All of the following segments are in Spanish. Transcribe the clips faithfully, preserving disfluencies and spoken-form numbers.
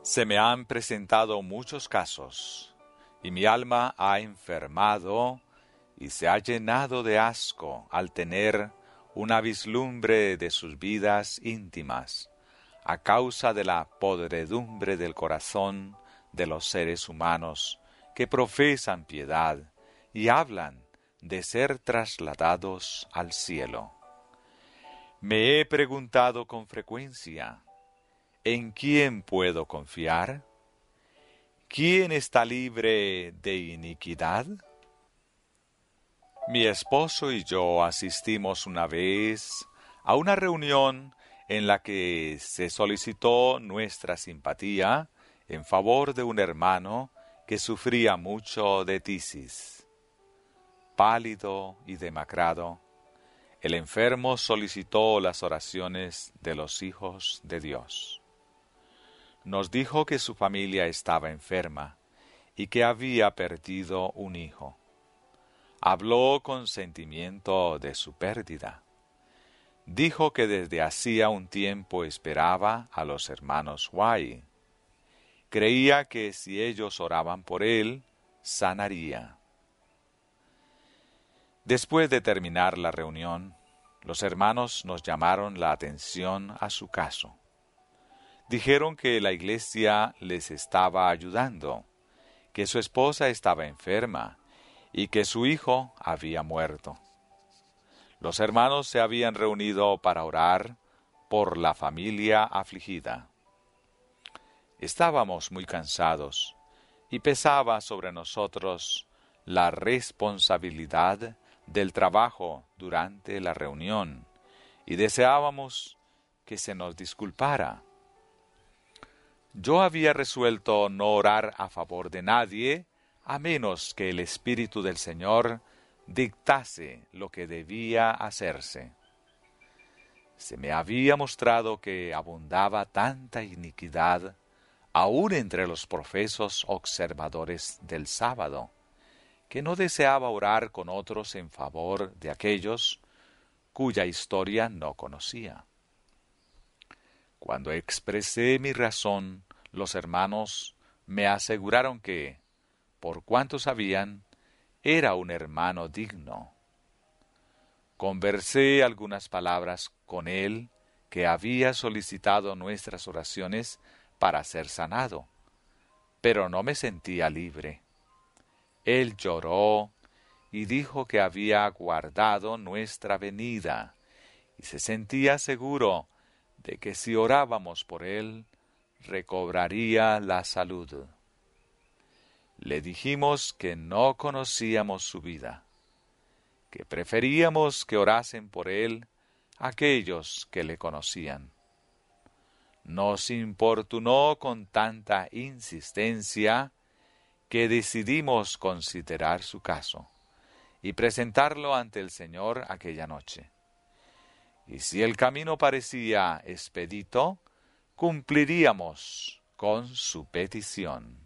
Se me han presentado muchos casos, y mi alma ha enfermado y se ha llenado de asco al tener una vislumbre de sus vidas íntimas, a causa de la podredumbre del corazón de los seres humanos que profesan piedad y hablan de ser trasladados al cielo. Me he preguntado con frecuencia, ¿en quién puedo confiar? ¿Quién está libre de iniquidad? Mi esposo y yo asistimos una vez a una reunión en la que se solicitó nuestra simpatía en favor de un hermano que sufría mucho de tisis. Pálido y demacrado, el enfermo solicitó las oraciones de los hijos de Dios. Nos dijo que su familia estaba enferma y que había perdido un hijo. Habló con sentimiento de su pérdida. Dijo que desde hacía un tiempo esperaba a los hermanos White. Creía que si ellos oraban por él, sanaría. Después de terminar la reunión, los hermanos nos llamaron la atención a su caso. Dijeron que la iglesia les estaba ayudando, que su esposa estaba enferma y que su hijo había muerto. Los hermanos se habían reunido para orar por la familia afligida. Estábamos muy cansados y pesaba sobre nosotros la responsabilidad del trabajo durante la reunión y deseábamos que se nos disculpara. Yo había resuelto no orar a favor de nadie, a menos que el Espíritu del Señor dictase lo que debía hacerse. Se me había mostrado que abundaba tanta iniquidad, aun entre los profesos observadores del sábado, que no deseaba orar con otros en favor de aquellos cuya historia no conocía. Cuando expresé mi razón, los hermanos me aseguraron que, por cuanto sabían, era un hermano digno. Conversé algunas palabras con él, que había solicitado nuestras oraciones para ser sanado, pero no me sentía libre. Él lloró y dijo que había aguardado nuestra venida, y se sentía seguro de que si orábamos por él, recobraría la salud. Le dijimos que no conocíamos su vida, que preferíamos que orasen por él aquellos que le conocían. Nos importunó con tanta insistencia que decidimos considerar su caso y presentarlo ante el Señor aquella noche. Y si el camino parecía expedito, cumpliríamos con su petición.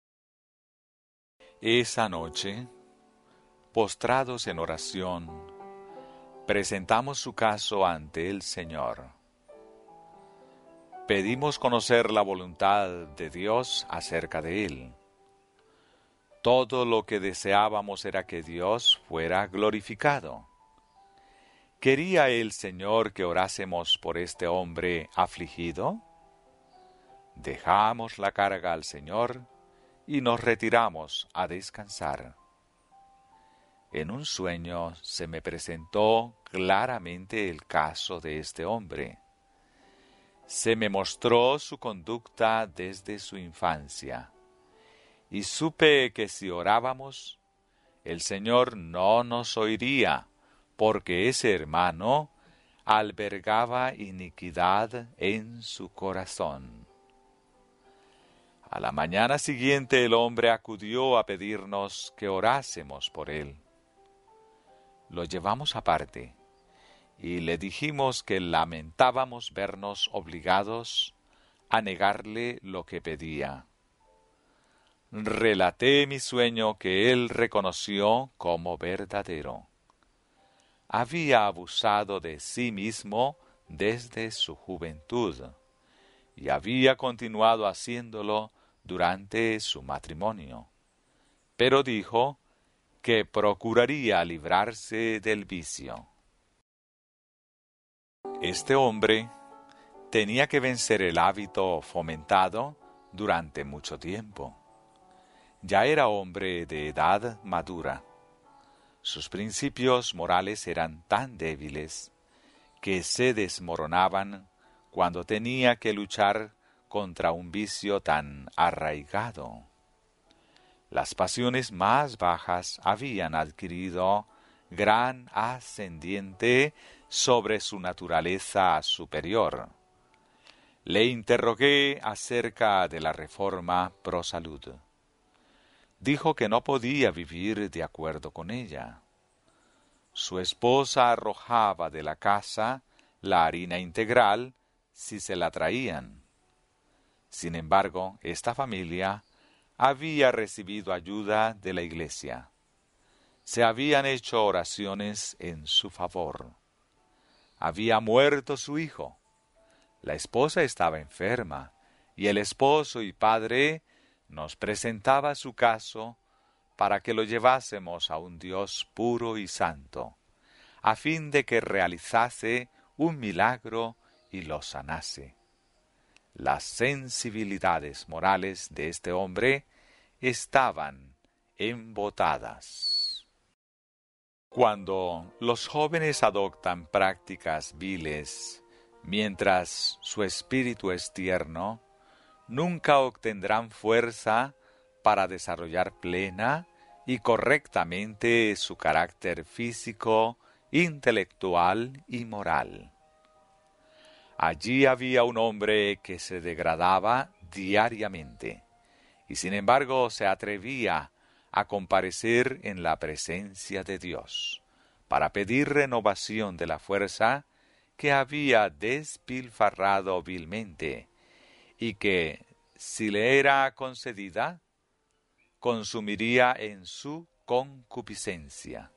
Esa noche, postrados en oración, presentamos su caso ante el Señor. Pedimos conocer la voluntad de Dios acerca de él. Todo lo que deseábamos era que Dios fuera glorificado. ¿Quería el Señor que orásemos por este hombre afligido? Dejamos la carga al Señor y nos retiramos a descansar. En un sueño se me presentó claramente el caso de este hombre. Se me mostró su conducta desde su infancia, y supe que si orábamos, el Señor no nos oiría, porque ese hermano albergaba iniquidad en su corazón. A la mañana siguiente el hombre acudió a pedirnos que orásemos por él. Lo llevamos aparte y le dijimos que lamentábamos vernos obligados a negarle lo que pedía. Relaté mi sueño que él reconoció como verdadero. Había abusado de sí mismo desde su juventud y había continuado haciéndolo durante su matrimonio. Pero dijo que procuraría librarse del vicio. Este hombre tenía que vencer el hábito fomentado durante mucho tiempo. Ya era hombre de edad madura. Sus principios morales eran tan débiles que se desmoronaban cuando tenía que luchar contra un vicio tan arraigado. Las pasiones más bajas habían adquirido gran ascendiente sobre su naturaleza superior. Le interrogué acerca de la reforma pro salud. Dijo que no podía vivir de acuerdo con ella. Su esposa arrojaba de la casa la harina integral si se la traían. Sin embargo, esta familia había recibido ayuda de la iglesia. Se habían hecho oraciones en su favor. Había muerto su hijo. La esposa estaba enferma, y el esposo y padre nos presentaba su caso para que lo llevásemos a un Dios puro y santo, a fin de que realizase un milagro y lo sanase. Las sensibilidades morales de este hombre estaban embotadas. Cuando los jóvenes adoptan prácticas viles, mientras su espíritu es tierno, nunca obtendrán fuerza para desarrollar plena y correctamente su carácter físico, intelectual y moral. Allí había un hombre que se degradaba diariamente, y sin embargo se atrevía a comparecer en la presencia de Dios, para pedir renovación de la fuerza que había despilfarrado vilmente, y que, si le era concedida, consumiría en su concupiscencia.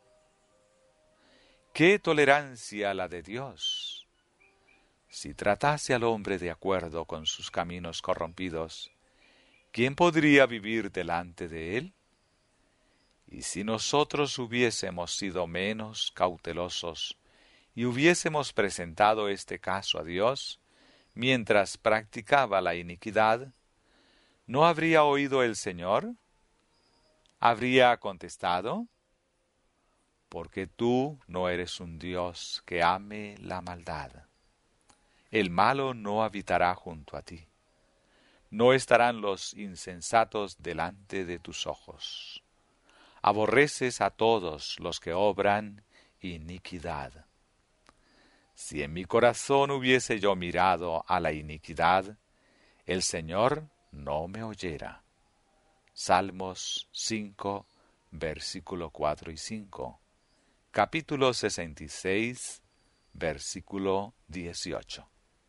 ¡Qué tolerancia la de Dios! Si tratase al hombre de acuerdo con sus caminos corrompidos, ¿quién podría vivir delante de él? Y si nosotros hubiésemos sido menos cautelosos y hubiésemos presentado este caso a Dios, mientras practicaba la iniquidad, ¿no habría oído el Señor? ¿Habría contestado? Porque tú no eres un Dios que ame la maldad. El malo no habitará junto a ti. No estarán los insensatos delante de tus ojos. Aborreces a todos los que obran iniquidad. Si en mi corazón hubiese yo mirado a la iniquidad, el Señor no me oyera. Salmos cinco, versículo cuatro y cinco. Capítulo sesenta y seis, versículo dieciocho.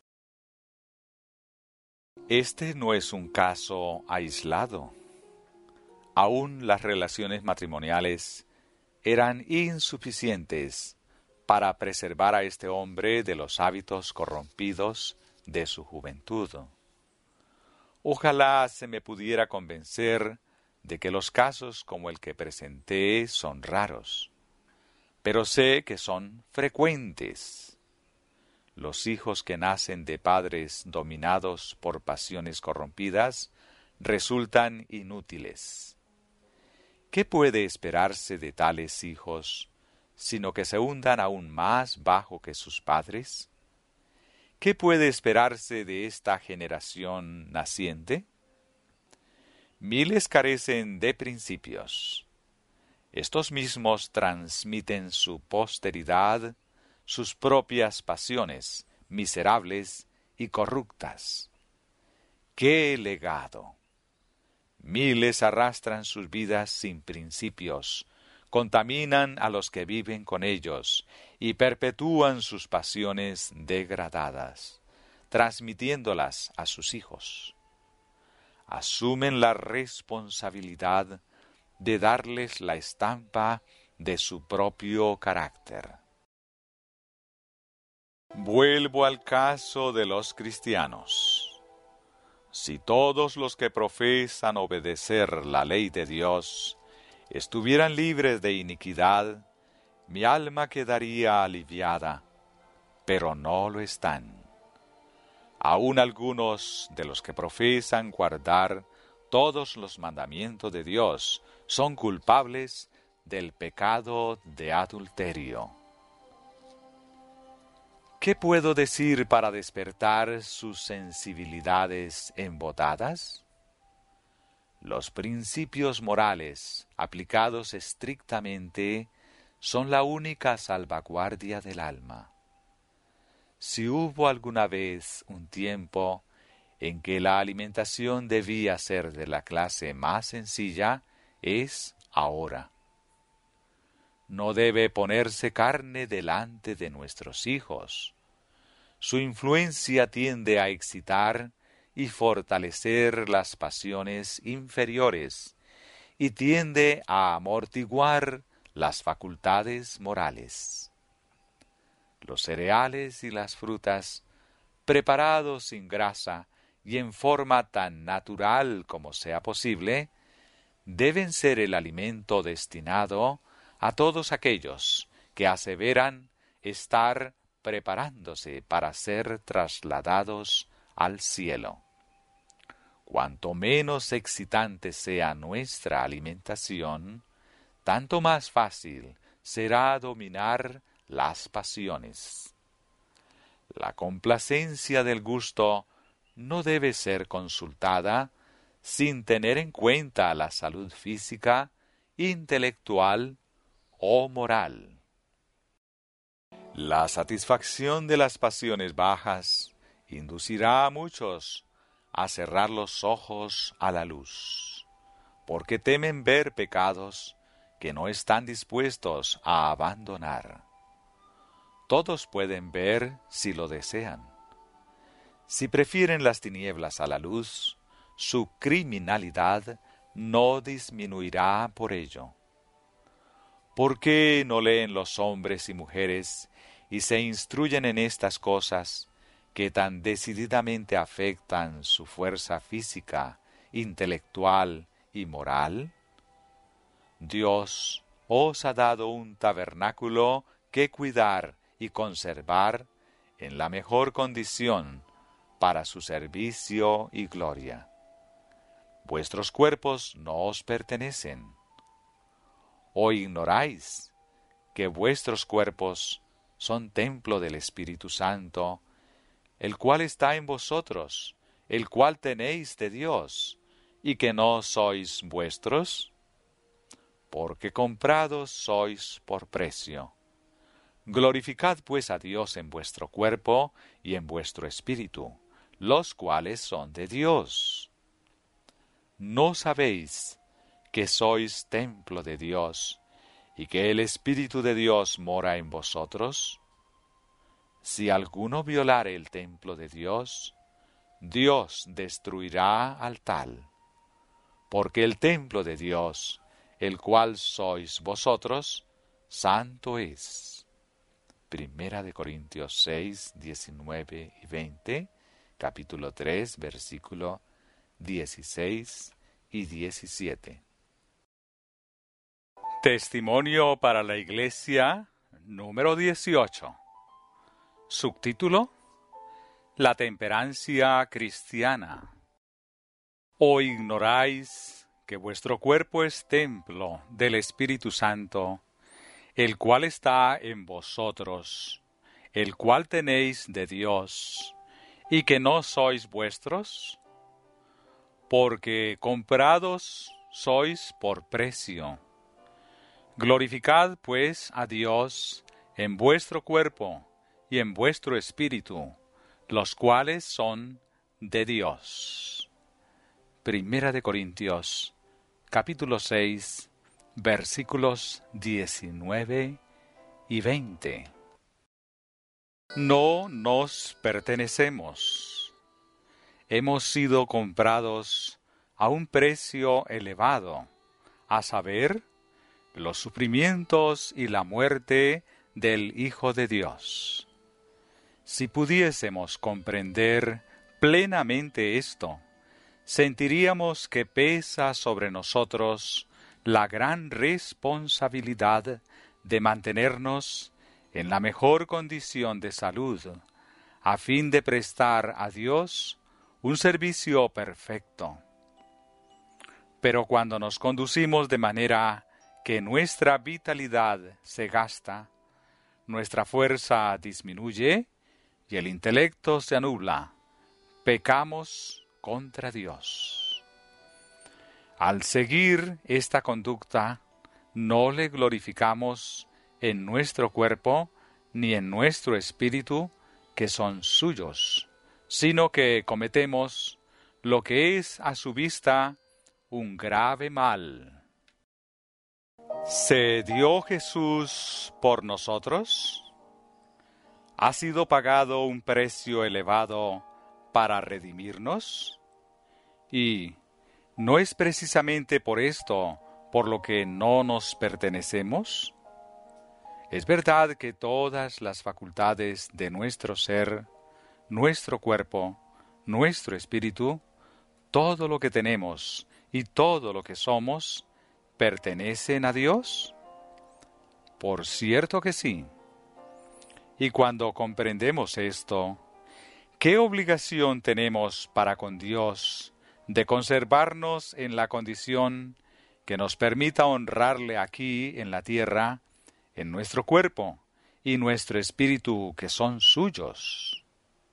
Este no es un caso aislado. Aún las relaciones matrimoniales eran insuficientes para preservar a este hombre de los hábitos corrompidos de su juventud. Ojalá se me pudiera convencer de que los casos como el que presenté son raros, pero sé que son frecuentes. Los hijos que nacen de padres dominados por pasiones corrompidas resultan inútiles. ¿Qué puede esperarse de tales hijos, sino que se hundan aún más bajo que sus padres? ¿Qué puede esperarse de esta generación naciente? Miles carecen de principios. Estos mismos transmiten su posteridad sus propias pasiones miserables y corruptas. ¡Qué legado! Miles arrastran sus vidas sin principios, contaminan a los que viven con ellos y perpetúan sus pasiones degradadas, transmitiéndolas a sus hijos. Asumen la responsabilidad de darles la estampa de su propio carácter. Vuelvo al caso de los cristianos. Si todos los que profesan obedecer la ley de Dios estuvieran libres de iniquidad, mi alma quedaría aliviada, pero no lo están. Aún algunos de los que profesan guardar todos los mandamientos de Dios son culpables del pecado de adulterio. ¿Qué puedo decir para despertar sus sensibilidades embotadas? Los principios morales aplicados estrictamente son la única salvaguardia del alma. Si hubo alguna vez un tiempo en que la alimentación debía ser de la clase más sencilla, es ahora. No debe ponerse carne delante de nuestros hijos. Su influencia tiende a excitar y fortalecer las pasiones inferiores y tiende a amortiguar las facultades morales. Los cereales y las frutas, preparados sin grasa y en forma tan natural como sea posible, deben ser el alimento destinado a todos aquellos que aseveran estar preparándose para ser trasladados al cielo. Cuanto menos excitante sea nuestra alimentación, tanto más fácil será dominar las pasiones. La complacencia del gusto no debe ser consultada sin tener en cuenta la salud física, intelectual o moral. La satisfacción de las pasiones bajas inducirá a muchos a cerrar los ojos a la luz, porque temen ver pecados que no están dispuestos a abandonar. Todos pueden ver si lo desean. Si prefieren las tinieblas a la luz, su criminalidad no disminuirá por ello. ¿Por qué no leen los hombres y mujeres y se instruyen en estas cosas que tan decididamente afectan su fuerza física, intelectual y moral? Dios os ha dado un tabernáculo que cuidar y conservar en la mejor condición para su servicio y gloria. Vuestros cuerpos no os pertenecen. ¿O ignoráis que vuestros cuerpos son templo del Espíritu Santo, el cual está en vosotros, el cual tenéis de Dios, y que no sois vuestros? Porque comprados sois por precio. Glorificad pues a Dios en vuestro cuerpo y en vuestro espíritu, los cuales son de Dios. ¿No sabéis que sois templo de Dios, y que el Espíritu de Dios mora en vosotros? Si alguno violare el templo de Dios, Dios destruirá al tal, porque el templo de Dios, el cual sois vosotros, santo es. Primera de Corintios seis, diecinueve y veinte, capítulo tres, versículo dieciséis y diecisiete. Testimonio para la Iglesia número dieciocho. Subtítulo: La temperancia cristiana. ¿O ignoráis que vuestro cuerpo es templo del Espíritu Santo, el cual está en vosotros, el cual tenéis de Dios, y que no sois vuestros? Porque comprados sois por precio. Glorificad pues a Dios en vuestro cuerpo y en vuestro espíritu, los cuales son de Dios. Primera de Corintios, capítulo seis, versículos diecinueve y veinte. No nos pertenecemos. Hemos sido comprados a un precio elevado, a saber, los sufrimientos y la muerte del Hijo de Dios. Si pudiésemos comprender plenamente esto, sentiríamos que pesa sobre nosotros la gran responsabilidad de mantenernos en la mejor condición de salud, a fin de prestar a Dios un servicio perfecto. Pero cuando nos conducimos de manera que nuestra vitalidad se gasta, nuestra fuerza disminuye y el intelecto se anula, pecamos contra Dios. Al seguir esta conducta, no le glorificamos en nuestro cuerpo ni en nuestro espíritu, que son suyos, sino que cometemos lo que es a su vista un grave mal. ¿Se dio Jesús por nosotros? ¿Ha sido pagado un precio elevado para redimirnos? Y ¿no es precisamente por esto por lo que no nos pertenecemos? Es verdad que todas las facultades de nuestro ser, nuestro cuerpo, nuestro espíritu, todo lo que tenemos y todo lo que somos, ¿pertenecen a Dios? Por cierto que sí. Y cuando comprendemos esto, ¿qué obligación tenemos para con Dios de conservarnos en la condición que nos permita honrarle aquí en la tierra, en nuestro cuerpo y nuestro espíritu que son suyos?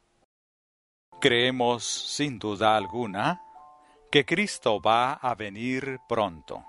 Creemos, sin duda alguna, que Cristo va a venir pronto.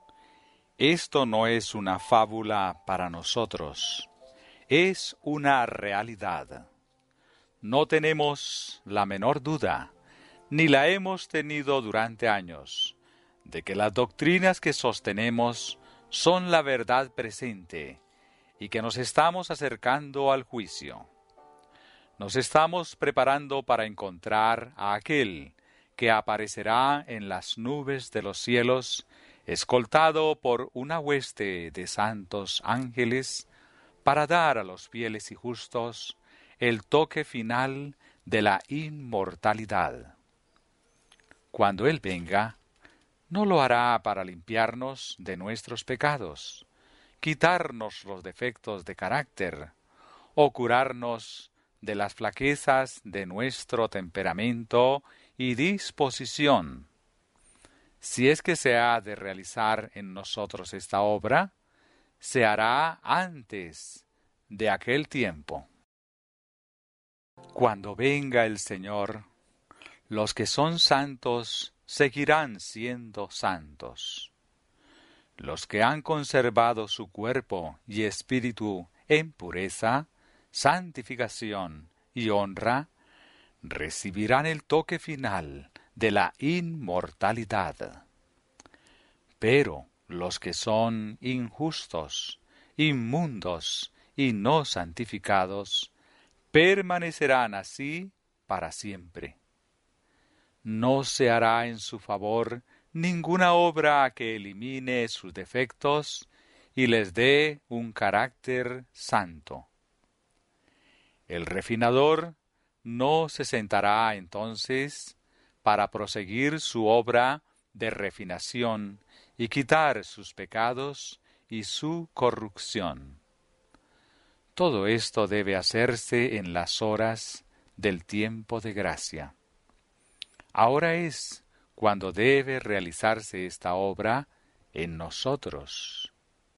Esto no es una fábula para nosotros, es una realidad. No tenemos la menor duda, ni la hemos tenido durante años, de que las doctrinas que sostenemos son la verdad presente y que nos estamos acercando al juicio. Nos estamos preparando para encontrar a aquel que aparecerá en las nubes de los cielos, escoltado por una hueste de santos ángeles, para dar a los fieles y justos el toque final de la inmortalidad. Cuando Él venga, no lo hará para limpiarnos de nuestros pecados, quitarnos los defectos de carácter o curarnos de las flaquezas de nuestro temperamento y disposición. Si es que se ha de realizar en nosotros esta obra, se hará antes de aquel tiempo. Cuando venga el Señor, los que son santos seguirán siendo santos. Los que han conservado su cuerpo y espíritu en pureza, santificación y honra, recibirán el toque final de la inmortalidad. Pero los que son injustos, inmundos y no santificados, permanecerán así para siempre. No se hará en su favor ninguna obra que elimine sus defectos y les dé un carácter santo. El refinador no se sentará entonces para proseguir su obra de refinación y quitar sus pecados y su corrupción. Todo esto debe hacerse en las horas del tiempo de gracia. Ahora es cuando debe realizarse esta obra en nosotros.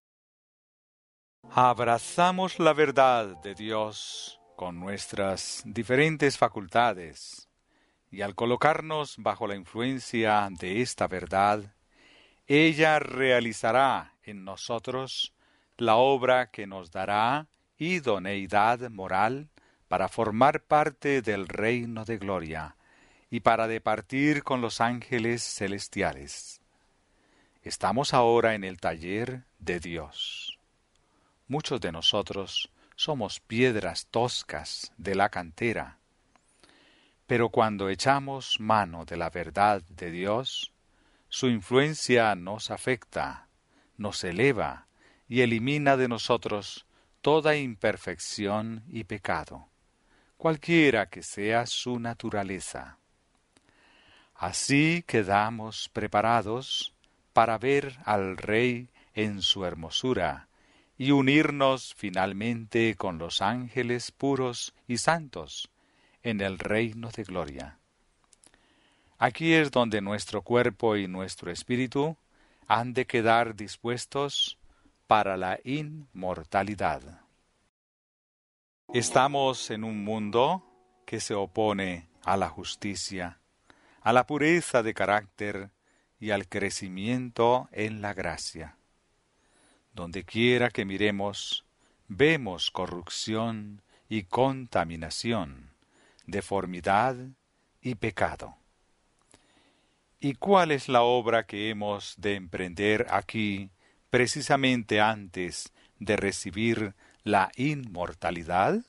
Abrazamos la verdad de Dios con nuestras diferentes facultades, y al colocarnos bajo la influencia de esta verdad, ella realizará en nosotros la obra que nos dará idoneidad moral para formar parte del reino de gloria y para departir con los ángeles celestiales. Estamos ahora en el taller de Dios. Muchos de nosotros somos piedras toscas de la cantera, pero cuando echamos mano de la verdad de Dios, su influencia nos afecta, nos eleva y elimina de nosotros toda imperfección y pecado, cualquiera que sea su naturaleza. Así quedamos preparados para ver al Rey en su hermosura y unirnos finalmente con los ángeles puros y santos en el reino de gloria. Aquí es donde nuestro cuerpo y nuestro espíritu han de quedar dispuestos para la inmortalidad. Estamos en un mundo que se opone a la justicia, a la pureza de carácter y al crecimiento en la gracia. Donde quiera que miremos, vemos corrupción y contaminación, deformidad y pecado. ¿Y cuál es la obra que hemos de emprender aquí precisamente antes de recibir la inmortalidad?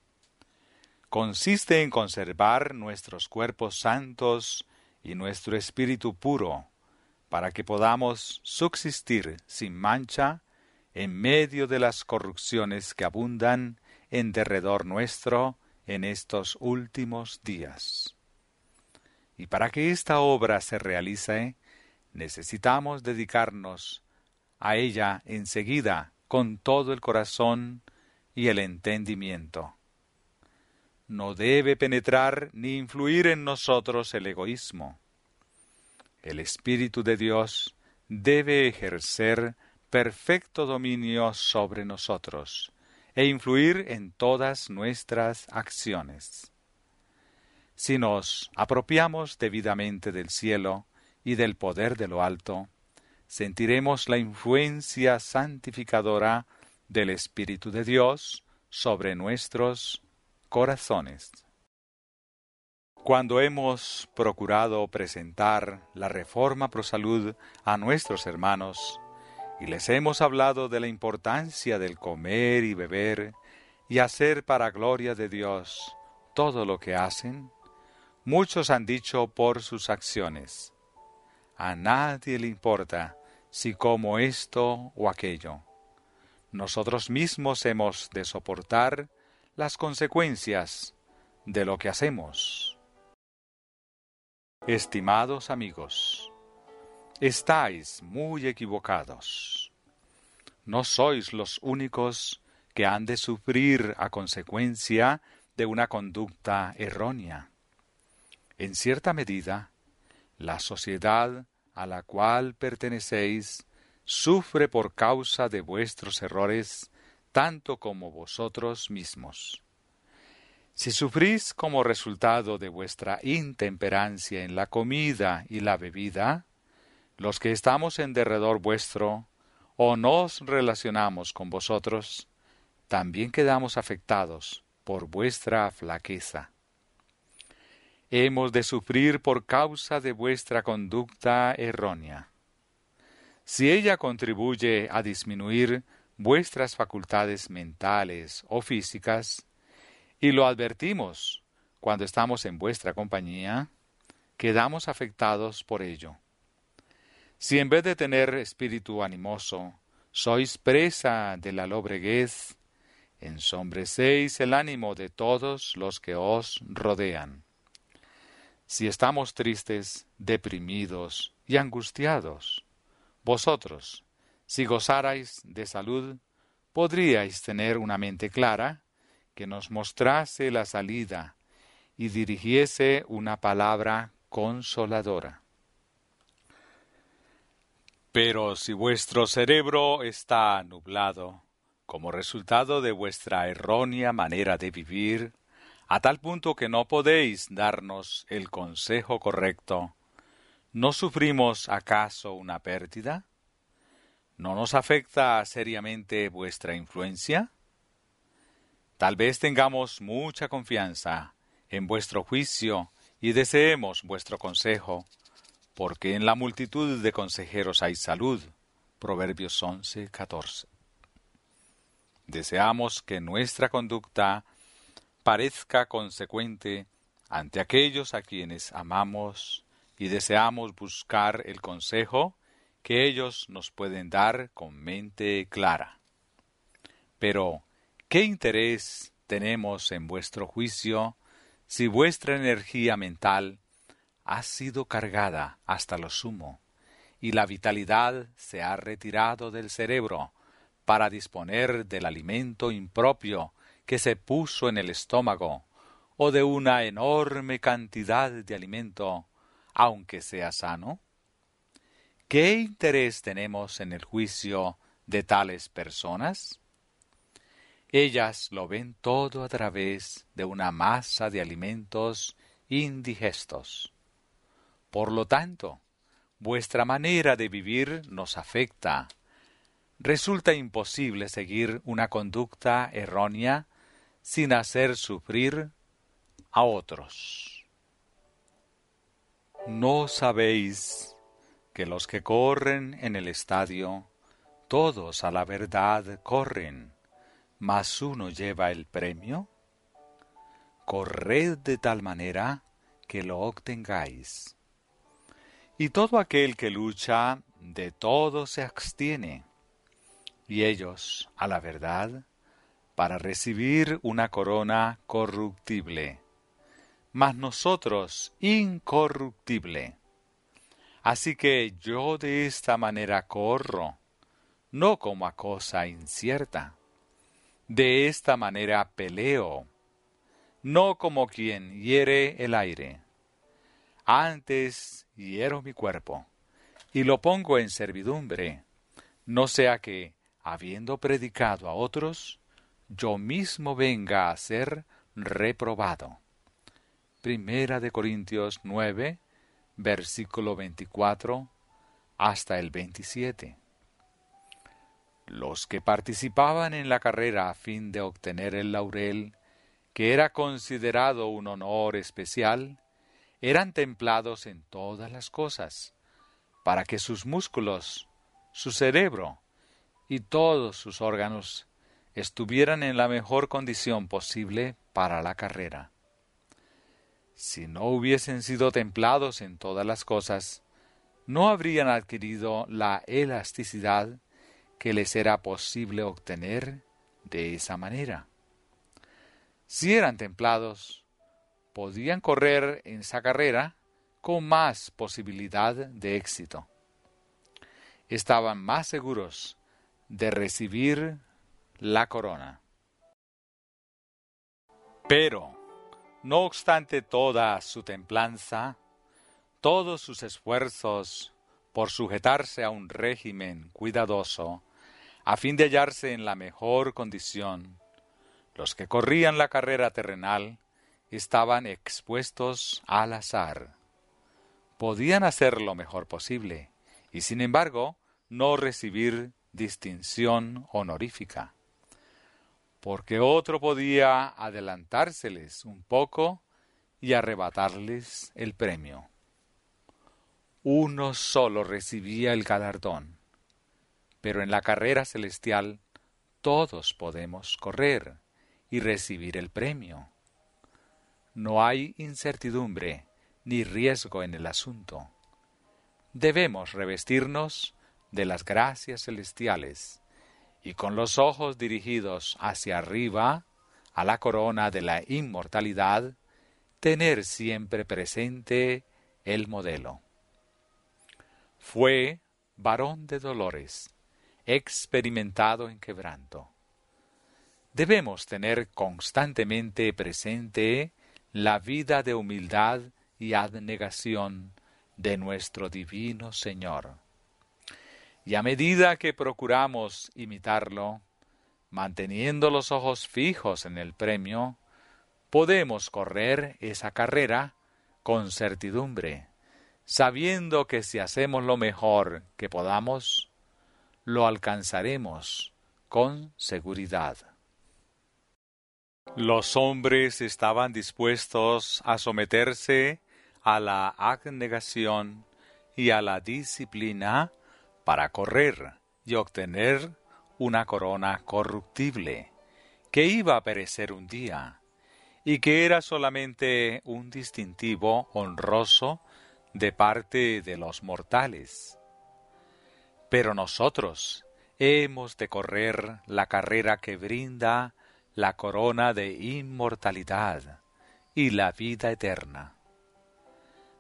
Consiste en conservar nuestros cuerpos santos y nuestro espíritu puro, para que podamos subsistir sin mancha en medio de las corrupciones que abundan en derredor nuestro en estos últimos días. Y para que esta obra se realice, necesitamos dedicarnos a ella enseguida con todo el corazón y el entendimiento. No debe penetrar ni influir en nosotros el egoísmo. El Espíritu de Dios debe ejercer perfecto dominio sobre nosotros e influir en todas nuestras acciones. Si nos apropiamos debidamente del cielo y del poder de lo alto, sentiremos la influencia santificadora del Espíritu de Dios sobre nuestros corazones. Cuando hemos procurado presentar la Reforma Pro Salud a nuestros hermanos y les hemos hablado de la importancia del comer y beber y hacer para gloria de Dios todo lo que hacen, muchos han dicho por sus acciones: a nadie le importa si como esto o aquello. Nosotros mismos hemos de soportar las consecuencias de lo que hacemos. Estimados amigos, estáis muy equivocados. No sois los únicos que han de sufrir a consecuencia de una conducta errónea. En cierta medida, la sociedad a la cual pertenecéis sufre por causa de vuestros errores tanto como vosotros mismos. Si sufrís como resultado de vuestra intemperancia en la comida y la bebida, los que estamos en derredor vuestro o nos relacionamos con vosotros, también quedamos afectados por vuestra flaqueza. Hemos de sufrir por causa de vuestra conducta errónea. Si ella contribuye a disminuir vuestras facultades mentales o físicas, y lo advertimos cuando estamos en vuestra compañía, quedamos afectados por ello. Si en vez de tener espíritu animoso, sois presa de la lobreguez, ensombrecéis el ánimo de todos los que os rodean. Si estamos tristes, deprimidos y angustiados, vosotros, si gozarais de salud, podríais tener una mente clara que nos mostrase la salida y dirigiese una palabra consoladora. Pero si vuestro cerebro está nublado, como resultado de vuestra errónea manera de vivir, a tal punto que no podéis darnos el consejo correcto, ¿no sufrimos acaso una pérdida? ¿No nos afecta seriamente vuestra influencia? Tal vez tengamos mucha confianza en vuestro juicio y deseemos vuestro consejo, porque en la multitud de consejeros hay salud. Proverbios once, catorce. Deseamos que nuestra conducta parezca consecuente ante aquellos a quienes amamos y deseamos buscar el consejo que ellos nos pueden dar con mente clara. Pero, ¿qué interés tenemos en vuestro juicio si vuestra energía mental ha sido cargada hasta lo sumo, y la vitalidad se ha retirado del cerebro para disponer del alimento impropio que se puso en el estómago, o de una enorme cantidad de alimento, aunque sea sano? ¿Qué interés tenemos en el juicio de tales personas? Ellas lo ven todo a través de una masa de alimentos indigestos. Por lo tanto, vuestra manera de vivir nos afecta. Resulta imposible seguir una conducta errónea sin hacer sufrir a otros. ¿No sabéis que los que corren en el estadio, todos a la verdad corren, mas uno lleva el premio? Corred de tal manera que lo obtengáis. Y todo aquel que lucha, de todo se abstiene. Y ellos, a la verdad, para recibir una corona corruptible, mas nosotros incorruptible. Así que yo de esta manera corro, no como a cosa incierta. De esta manera peleo, no como quien hiere el aire. Antes hiero mi cuerpo, y lo pongo en servidumbre, no sea que, habiendo predicado a otros, yo mismo venga a ser reprobado. Primera de Corintios nueve, versículo veinticuatro hasta el veintisiete. Los que participaban en la carrera a fin de obtener el laurel, que era considerado un honor especial, eran templados en todas las cosas, para que sus músculos, su cerebro y todos sus órganos estuvieran en la mejor condición posible para la carrera. Si no hubiesen sido templados en todas las cosas, no habrían adquirido la elasticidad que les era posible obtener de esa manera. Si eran templados, podían correr en esa carrera con más posibilidad de éxito. Estaban más seguros de recibir la corona. Pero, no obstante toda su templanza, todos sus esfuerzos por sujetarse a un régimen cuidadoso, a fin de hallarse en la mejor condición, los que corrían la carrera terrenal estaban expuestos al azar. Podían hacer lo mejor posible, y sin embargo, no recibir distinción honorífica, porque otro podía adelantárseles un poco y arrebatarles el premio. Uno solo recibía el galardón, pero en la carrera celestial todos podemos correr y recibir el premio. No hay incertidumbre ni riesgo en el asunto. Debemos revestirnos de las gracias celestiales y con los ojos dirigidos hacia arriba, a la corona de la inmortalidad, tener siempre presente el modelo. Fue varón de dolores, experimentado en quebranto. Debemos tener constantemente presente la vida de humildad y abnegación de nuestro divino Señor. Y a medida que procuramos imitarlo, manteniendo los ojos fijos en el premio, podemos correr esa carrera con certidumbre, sabiendo que si hacemos lo mejor que podamos, lo alcanzaremos con seguridad. Los hombres estaban dispuestos a someterse a la abnegación y a la disciplina para correr y obtener una corona corruptible, que iba a perecer un día, y que era solamente un distintivo honroso de parte de los mortales. Pero nosotros hemos de correr la carrera que brinda la corona de inmortalidad y la vida eterna.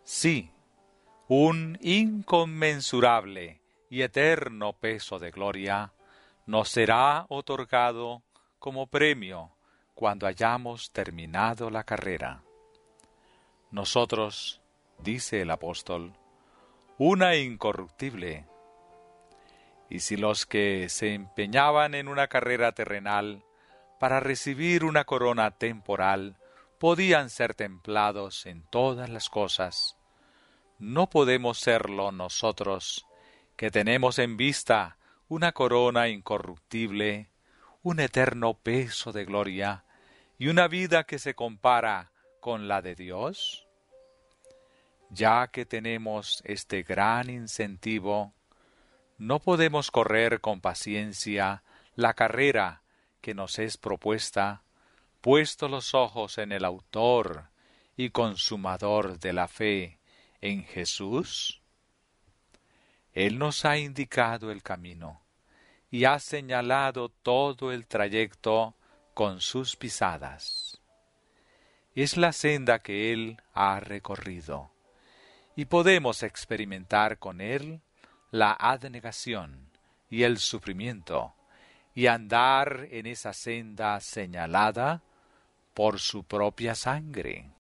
Sí, un inconmensurable y eterno peso de gloria nos será otorgado como premio cuando hayamos terminado la carrera. Nosotros, dice el apóstol, una incorruptible. Y si los que se empeñaban en una carrera terrenal para recibir una corona temporal podían ser templados en todas las cosas, ¿no podemos serlo nosotros, que tenemos en vista una corona incorruptible, un eterno peso de gloria y una vida que se compara con la de Dios? Ya que tenemos este gran incentivo, ¿no podemos correr con paciencia la carrera que nos es propuesta, puesto los ojos en el autor y consumador de la fe, en Jesús? Él nos ha indicado el camino y ha señalado todo el trayecto con sus pisadas. Es la senda que Él ha recorrido, y podemos experimentar con Él la abnegación y el sufrimiento, y andar en esa senda señalada por su propia sangre.